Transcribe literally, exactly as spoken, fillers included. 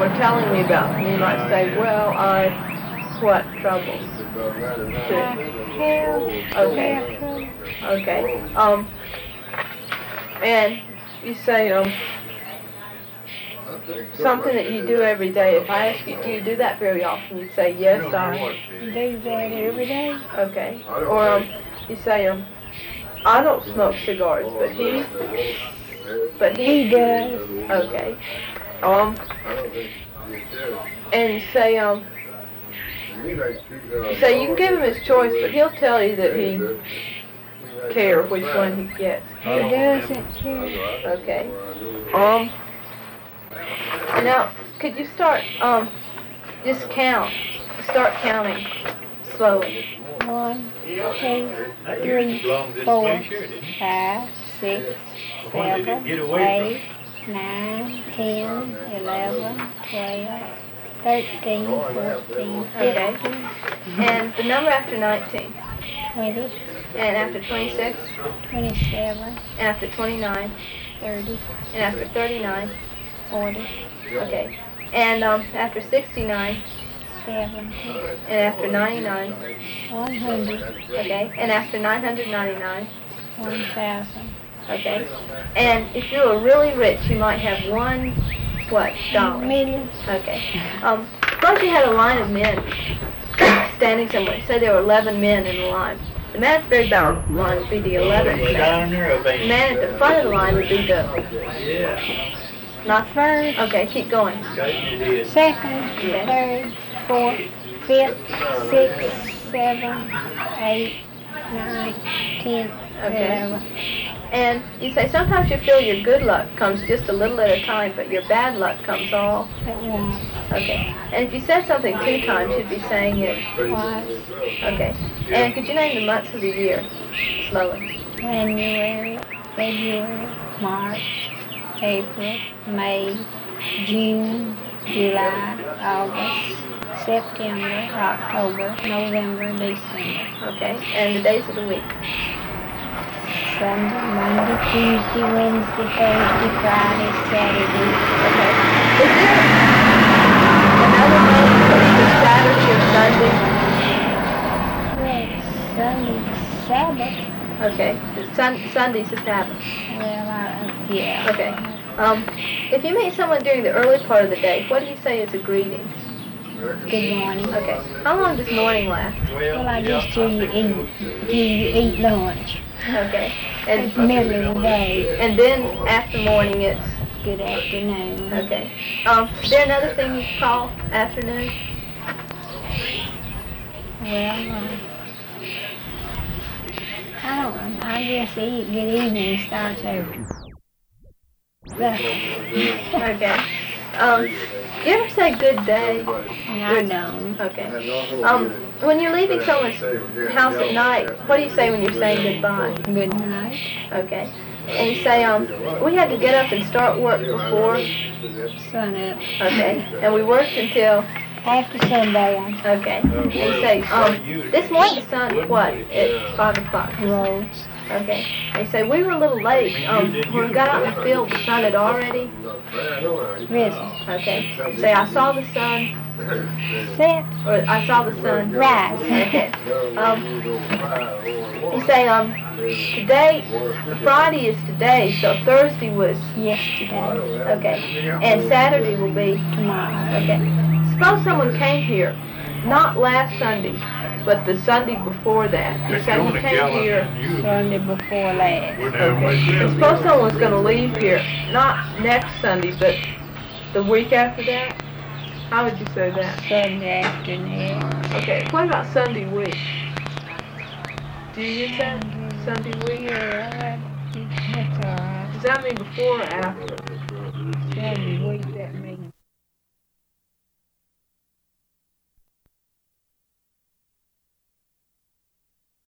were telling me about, and you might say, well, I, what trouble? Okay. Okay. Um, and you say, um, something that you do every day. If I ask you, do you do that very often? You'd say, yes, I do that every day. Okay. Or, um, you say, um, I don't smoke cigars, but he, but he, He does. Okay. Um, and you say, um, you say you can give him his choice, but he'll tell you that he cares which one he gets. He doesn't care. Okay. Um, and now, could you start, um, just count, start counting slowly. One, two, three, four, five, six, seven, eight, nine, ten, eleven, twelve, thirteen, fourteen, Okay. fifteen, And the number after nineteen. twenty, And after twenty-six. twenty-seven, And after twenty-nine. thirty, And after thirty-nine. forty, Okay. And um, after sixty-nine. seventy, And after ninety-nine. one hundred, Okay. And after nine hundred ninety-nine. one thousand, Okay. And if you were really rich, you might have one, what, dollar? million. Okay. Um, suppose you had a line of men standing somewhere. Say there were eleven men in a line. The man at the very back of the line would be the eleventh man. The man at the front of the line would be the... Not First, Okay, keep going. second, third, fourth, fifth, sixth, seventh, eighth, ninth, tenth, Okay. eleventh. And you say sometimes you feel your good luck comes just a little at a time, but your bad luck comes all... At once, Okay. And if you said something two times, you'd be saying it... twice, Okay. And could you name the months of the year? Slowly. January, February, March, April, May, June, July, August, September, October, November, December. Okay. And the days of the week? Sunday, Monday, Tuesday, Wednesday, Thursday, Friday, Saturday. Okay. Is there another month for Saturday or Sunday? Well, Sunday, Sabbath. Okay. The sun, Sunday's the Sabbath. Well, I, yeah. Okay. Um, if you meet someone during the early part of the day, what do you say is a greeting? Good morning. Okay. How long does morning last? Well, I just till you eat, till you eat lunch. Okay. It's And middle of the day. and then after morning it's Good afternoon. okay. Um, is there another thing you call afternoon? Well, uh, I don't, I guess eat, good evening starts after. Okay. Um, you ever say good day? I don't. Okay. Um, when you're leaving someone's house at night, what do you say when you're saying goodbye? Good night. Okay. And you say, um, we had to get up and start work before, Sun up. okay, and we worked until, After sundown. okay. And you say, um, this morning the sun, what, at five o'clock? Rose. Okay. And you say, we were a little late. Um, when we got out in the field, the sun had already, Risen. okay. Say, I saw the sun, Set. or I saw the sun. Rise. Okay. Um, you say, um, today, Friday is today, so Thursday was, Yesterday. okay. And Saturday will be, Tomorrow. okay. Suppose someone came here, not last Sunday, but the Sunday before that. You say he came here, Sunday before last. okay. And suppose someone was going to leave here, not next Sunday, but the week after that. How would you say that? Sunday afternoon. Okay. What about Sunday week? Do you use that? Sunday week? Yeah, that's all right. Does that mean before or after? Sunday week, that means